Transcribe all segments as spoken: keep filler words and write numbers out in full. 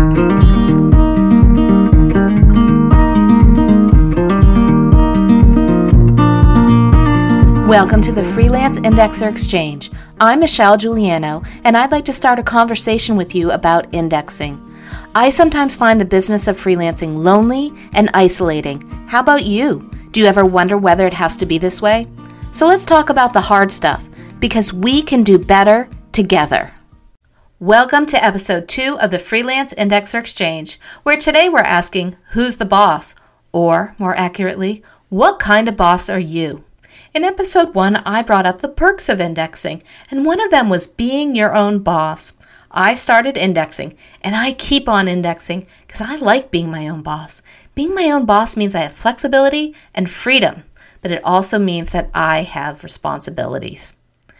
Welcome to the Freelance Indexer Exchange. I'm Michelle Giuliano, and I'd like to start a conversation with you about indexing. I sometimes find the business of freelancing lonely and isolating. How about you? Do you ever wonder whether it has to be this way? So let's talk about the hard stuff, because we can do better together. Welcome to episode two of the Freelance Indexer Exchange, where today we're asking, who's the boss? Or, more accurately, what kind of boss are you? In episode one, I brought up the perks of indexing, and one of them was being your own boss. I started indexing, and I keep on indexing because I like being my own boss. Being my own boss means I have flexibility and freedom, but it also means that I have responsibilities.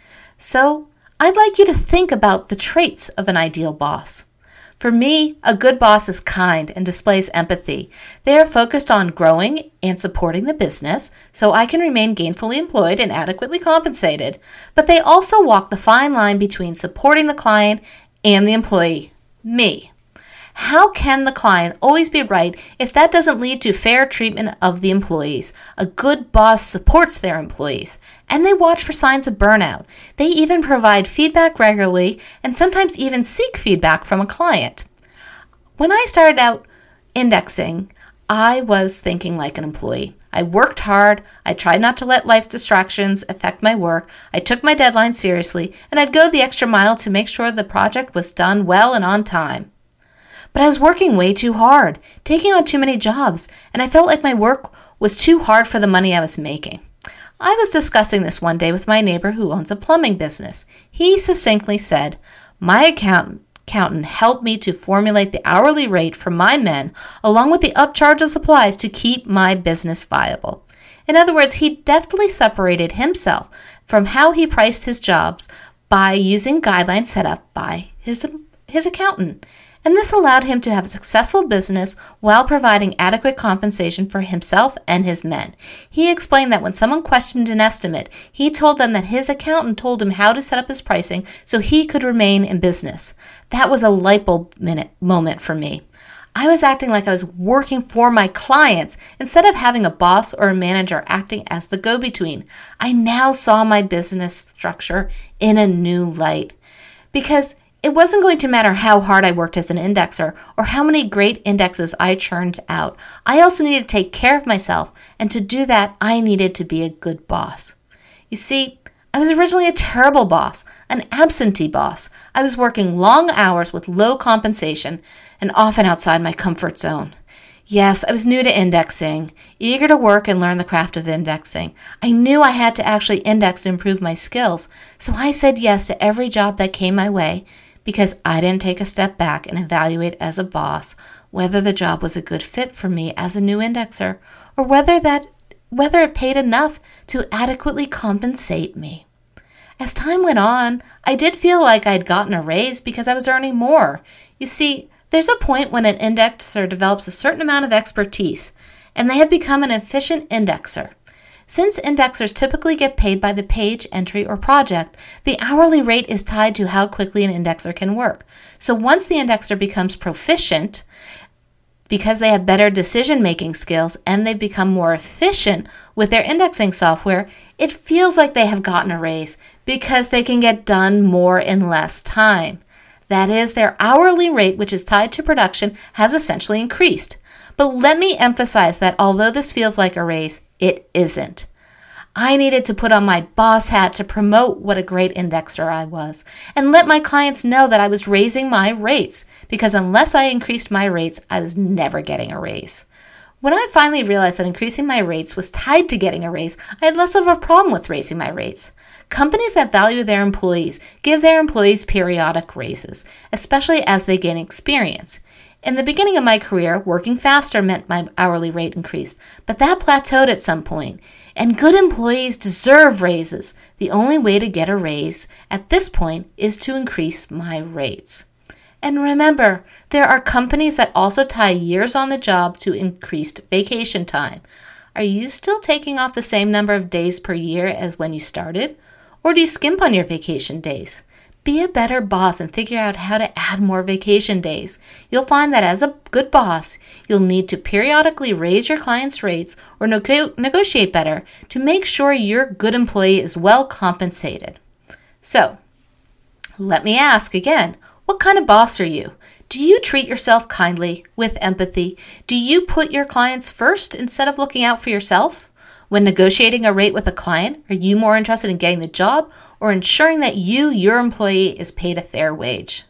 So, I'd like you to think about the traits of an ideal boss. For me, a good boss is kind and displays empathy. They are focused on growing and supporting the business so I can remain gainfully employed and adequately compensated. But they also walk the fine line between supporting the client and the employee, me. How can the client always be right if that doesn't lead to fair treatment of the employees? A good boss supports their employees, and they watch for signs of burnout. They even provide feedback regularly and sometimes even seek feedback from a client. When I started out indexing, I was thinking like an employee. I worked hard, I tried not to let life's distractions affect my work, I took my deadlines seriously, and I'd go the extra mile to make sure the project was done well and on time. But I was working way too hard, taking on too many jobs, and I felt like my work was too hard for the money I was making. I was discussing this one day with my neighbor who owns a plumbing business. He succinctly said, "My accountant, accountant helped me to formulate the hourly rate for my men, along with the upcharge of supplies to keep my business viable." In other words, he deftly separated himself from how he priced his jobs by using guidelines set up by his, his accountant. And this allowed him to have a successful business while providing adequate compensation for himself and his men. He explained that when someone questioned an estimate, he told them that his accountant told him how to set up his pricing so he could remain in business. That was a light bulb minute moment for me. I was acting like I was working for my clients instead of having a boss or a manager acting as the go-between. I now saw my business structure in a new light because it wasn't going to matter how hard I worked as an indexer or how many great indexes I churned out. I also needed to take care of myself, and to do that, I needed to be a good boss. You see, I was originally a terrible boss, an absentee boss. I was working long hours with low compensation and often outside my comfort zone. Yes, I was new to indexing, eager to work and learn the craft of indexing. I knew I had to actually index to improve my skills, so I said yes to every job that came my way, because I didn't take a step back and evaluate as a boss whether the job was a good fit for me as a new indexer or whether that whether it paid enough to adequately compensate me. As time went on, I did feel like I'd gotten a raise because I was earning more. You see, there's a point when an indexer develops a certain amount of expertise and they have become an efficient indexer. Since indexers typically get paid by the page, entry, or project, the hourly rate is tied to how quickly an indexer can work. So once the indexer becomes proficient, because they have better decision-making skills and they've become more efficient with their indexing software, it feels like they have gotten a raise because they can get done more in less time. That is, their hourly rate, which is tied to production, has essentially increased. But let me emphasize that although this feels like a raise, it isn't. I needed to put on my boss hat to promote what a great indexer I was and let my clients know that I was raising my rates, because unless I increased my rates, I was never getting a raise. When I finally realized that increasing my rates was tied to getting a raise, I had less of a problem with raising my rates. Companies that value their employees give their employees periodic raises, especially as they gain experience. In the beginning of my career, working faster meant my hourly rate increased, but that plateaued at some point. And good employees deserve raises. The only way to get a raise at this point is to increase my rates. And remember, there are companies that also tie years on the job to increased vacation time. Are you still taking off the same number of days per year as when you started? Or do you skimp on your vacation days? Be a better boss and figure out how to add more vacation days. You'll find that as a good boss, you'll need to periodically raise your clients' rates or nego- negotiate better to make sure your good employee is well compensated. So, let me ask again, what kind of boss are you? Do you treat yourself kindly, with empathy? Do you put your clients first instead of looking out for yourself? When negotiating a rate with a client, are you more interested in getting the job or ensuring that you, your employee, is paid a fair wage?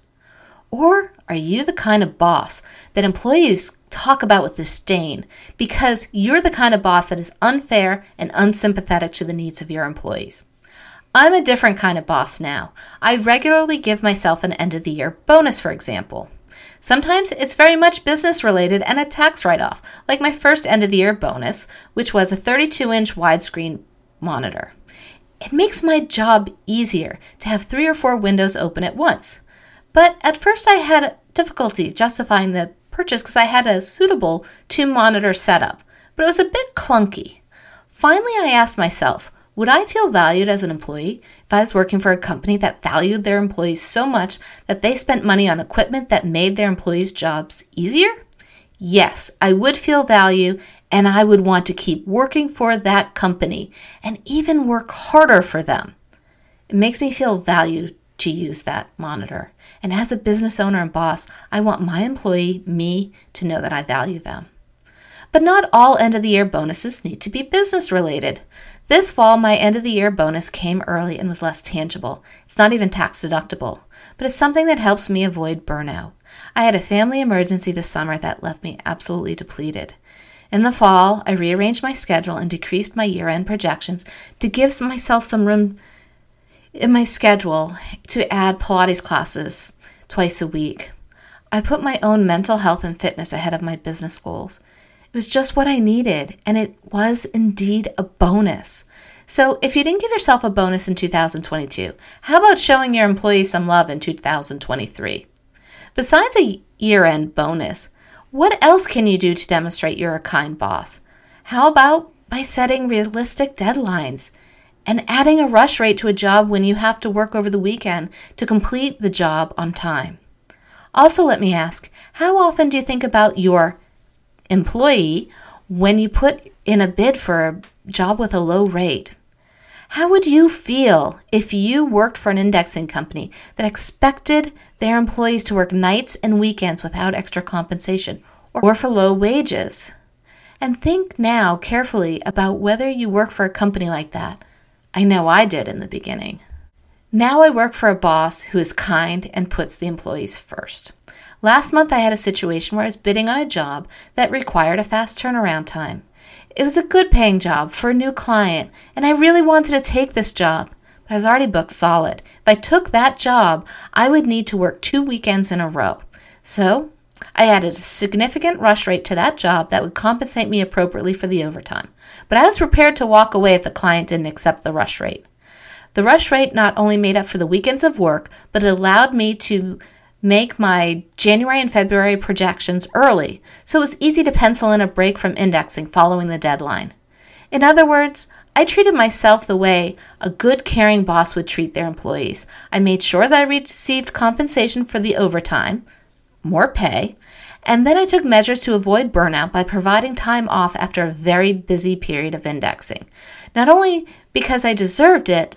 Or are you the kind of boss that employees talk about with disdain because you're the kind of boss that is unfair and unsympathetic to the needs of your employees? I'm a different kind of boss now. I regularly give myself an end-of-the-year bonus, for example. Sometimes it's very much business related and a tax write-off, like my first end-of-the-year bonus, which was a thirty-two inch widescreen monitor. It makes my job easier to have three or four windows open at once. But at first I had difficulty justifying the purchase because I had a suitable two-monitor setup, but it was a bit clunky. Finally, I asked myself, would I feel valued as an employee if I was working for a company that valued their employees so much that they spent money on equipment that made their employees' jobs easier? Yes, I would feel value, and I would want to keep working for that company and even work harder for them. It makes me feel valued to use that monitor. And as a business owner and boss, I want my employee, me, to know that I value them. But not all end-of-the-year bonuses need to be business-related. This fall, my end-of-the-year bonus came early and was less tangible. It's not even tax-deductible, but it's something that helps me avoid burnout. I had a family emergency this summer that left me absolutely depleted. In the fall, I rearranged my schedule and decreased my year-end projections to give myself some room in my schedule to add Pilates classes twice a week. I put my own mental health and fitness ahead of my business goals. It was just what I needed, and it was indeed a bonus. So if you didn't give yourself a bonus in two thousand twenty-two, how about showing your employees some love in two thousand twenty-three? Besides a year-end bonus, what else can you do to demonstrate you're a kind boss? How about by setting realistic deadlines and adding a rush rate to a job when you have to work over the weekend to complete the job on time? Also, let me ask, how often do you think about your employee when you put in a bid for a job with a low rate? How would you feel if you worked for an indexing company that expected their employees to work nights and weekends without extra compensation or for low wages? And think now carefully about whether you work for a company like that. I know I did in the beginning. Now I work for a boss who is kind and puts the employees first. Last month, I had a situation where I was bidding on a job that required a fast turnaround time. It was a good paying job for a new client, and I really wanted to take this job, but I was already booked solid. If I took that job, I would need to work two weekends in a row. So I added a significant rush rate to that job that would compensate me appropriately for the overtime. But I was prepared to walk away if the client didn't accept the rush rate. The rush rate not only made up for the weekends of work, but it allowed me to make my January and February projections early, so it was easy to pencil in a break from indexing following the deadline. In other words, I treated myself the way a good, caring boss would treat their employees. I made sure that I received compensation for the overtime, more pay, and then I took measures to avoid burnout by providing time off after a very busy period of indexing. Not only because I deserved it,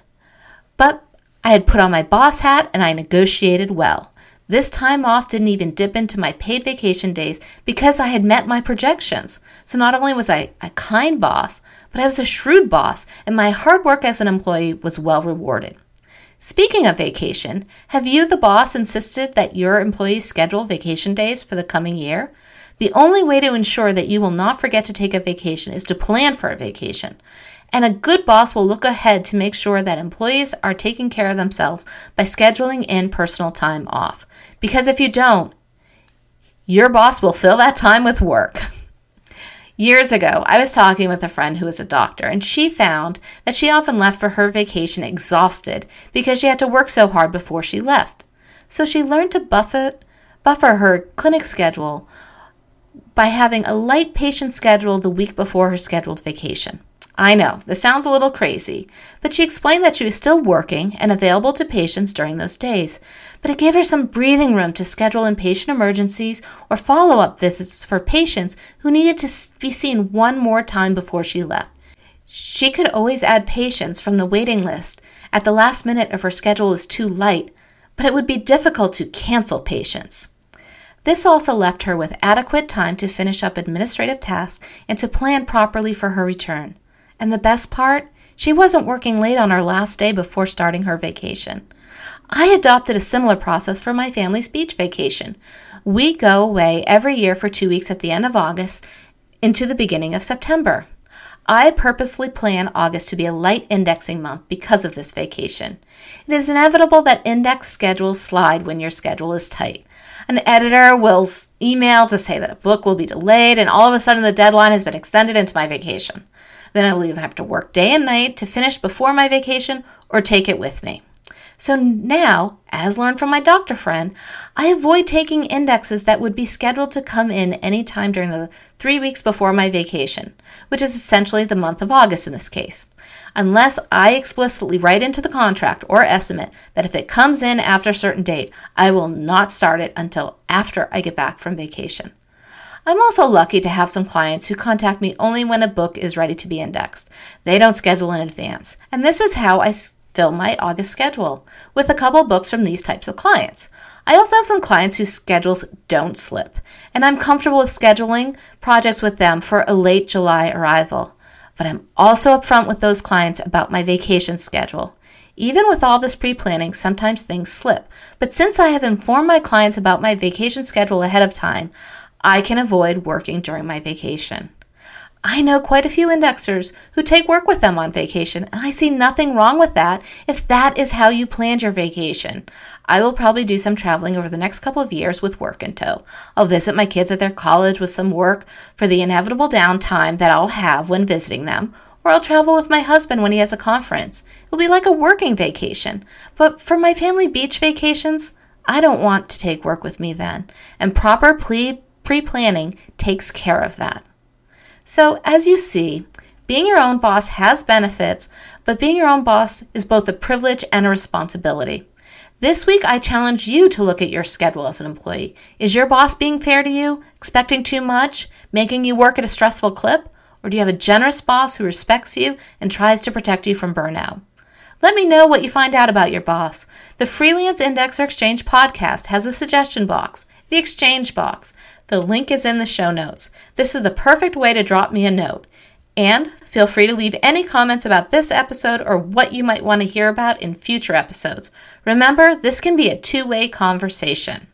but I had put on my boss hat and I negotiated well. This time off didn't even dip into my paid vacation days because I had met my projections. So not only was I a kind boss, but I was a shrewd boss, and my hard work as an employee was well rewarded. Speaking of vacation, have you, the boss, insisted that your employees schedule vacation days for the coming year? The only way to ensure that you will not forget to take a vacation is to plan for a vacation. And a good boss will look ahead to make sure that employees are taking care of themselves by scheduling in personal time off. Because if you don't, your boss will fill that time with work. Years ago, I was talking with a friend who was a doctor, and she found that she often left for her vacation exhausted because she had to work so hard before she left. So she learned to buffer, buffer her clinic schedule by having a light patient schedule the week before her scheduled vacation. I know, this sounds a little crazy, but she explained that she was still working and available to patients during those days, but it gave her some breathing room to schedule inpatient emergencies or follow-up visits for patients who needed to be seen one more time before she left. She could always add patients from the waiting list at the last minute if her schedule is too light, but it would be difficult to cancel patients. This also left her with adequate time to finish up administrative tasks and to plan properly for her return. And the best part, she wasn't working late on her last day before starting her vacation. I adopted a similar process for my family's beach vacation. We go away every year for two weeks at the end of August into the beginning of September. I purposely plan August to be a light indexing month because of this vacation. It is inevitable that index schedules slide when your schedule is tight. An editor will email to say that a book will be delayed, and all of a sudden the deadline has been extended into my vacation. Then I will either have to work day and night to finish before my vacation or take it with me. So now, as learned from my doctor friend, I avoid taking indexes that would be scheduled to come in any time during the three weeks before my vacation, which is essentially the month of August in this case, unless I explicitly write into the contract or estimate that if it comes in after a certain date, I will not start it until after I get back from vacation. I'm also lucky to have some clients who contact me only when a book is ready to be indexed. They don't schedule in advance, and this is how I fill my August schedule, with a couple books from these types of clients. I also have some clients whose schedules don't slip, and I'm comfortable with scheduling projects with them for a late July arrival. But I'm also upfront with those clients about my vacation schedule. Even with all this pre-planning, sometimes things slip. But since I have informed my clients about my vacation schedule ahead of time, I can avoid working during my vacation. I know quite a few indexers who take work with them on vacation, and I see nothing wrong with that if that is how you planned your vacation. I will probably do some traveling over the next couple of years with work in tow. I'll visit my kids at their college with some work for the inevitable downtime that I'll have when visiting them, or I'll travel with my husband when he has a conference. It'll be like a working vacation. But for my family beach vacations, I don't want to take work with me then, and proper pre- pre-planning takes care of that. So as you see, being your own boss has benefits, but being your own boss is both a privilege and a responsibility. This week, I challenge you to look at your schedule as an employee. Is your boss being fair to you, expecting too much, making you work at a stressful clip? Or do you have a generous boss who respects you and tries to protect you from burnout? Let me know what you find out about your boss. The Freelance Indexer Exchange podcast has a suggestion box, the Exchange box. The link is in the show notes. This is the perfect way to drop me a note. And feel free to leave any comments about this episode or what you might want to hear about in future episodes. Remember, this can be a two-way conversation.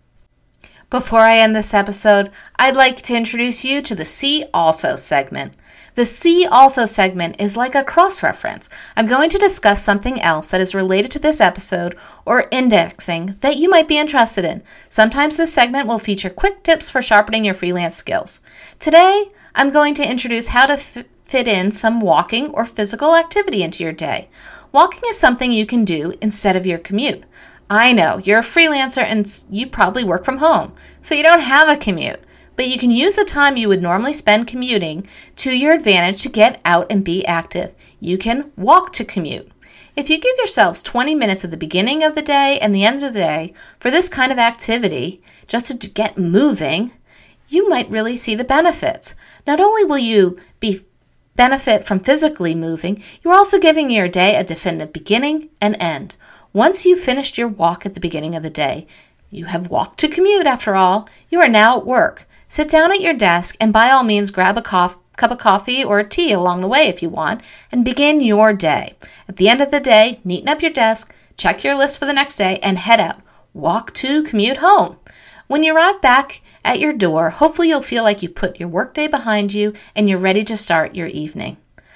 Before I end this episode, I'd like to introduce you to the See Also segment. The See Also segment is like a cross-reference. I'm going to discuss something else that is related to this episode or indexing that you might be interested in. Sometimes this segment will feature quick tips for sharpening your freelance skills. Today, I'm going to introduce how to f- fit in some walking or physical activity into your day. Walking is something you can do instead of your commute. I know, you're a freelancer and you probably work from home, so you don't have a commute. But you can use the time you would normally spend commuting to your advantage to get out and be active. You can walk to commute. If you give yourselves twenty minutes at the beginning of the day and the end of the day for this kind of activity, just to get moving, you might really see the benefits. Not only will you be benefit from physically moving, you're also giving your day a definite beginning and end. Once you've finished your walk at the beginning of the day, you have walked to commute after all, you are now at work. Sit down at your desk and by all means grab a cof- cup of coffee or tea along the way if you want and begin your day. At the end of the day, neaten up your desk, check your list for the next day and head out. Walk to commute home. When you arrive back at your door, hopefully you'll feel like you put your workday behind you and you're ready to start your evening.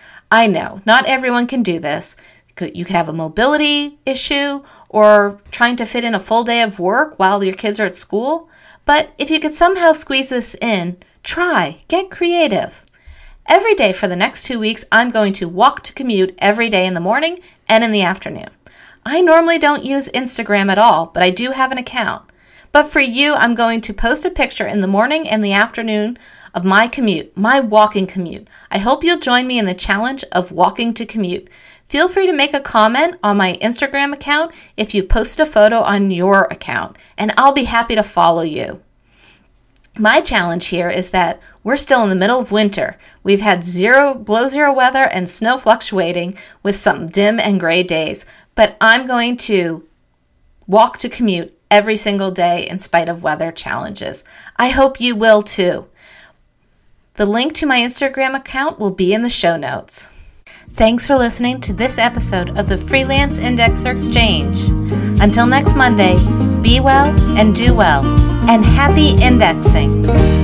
I know, not everyone can do this. You could have a mobility issue or trying to fit in a full day of work while your kids are at school. But if you could somehow squeeze this in, try, get creative. Every day for the next two weeks, I'm going to walk to commute every day in the morning and in the afternoon. I normally don't use Instagram at all, but I do have an account. But for you, I'm going to post a picture in the morning and the afternoon of my commute, my walking commute. I hope you'll join me in the challenge of walking to commute. Feel free to make a comment on my Instagram account if you posted a photo on your account, and I'll be happy to follow you. My challenge here is that we're still in the middle of winter. We've had zero, below zero weather and snow fluctuating with some dim and gray days, but I'm going to walk to commute every single day in spite of weather challenges. I hope you will too. The link to my Instagram account will be in the show notes. Thanks for listening to this episode of the Freelance Indexer Exchange. Until next Monday, be well and do well, and happy indexing.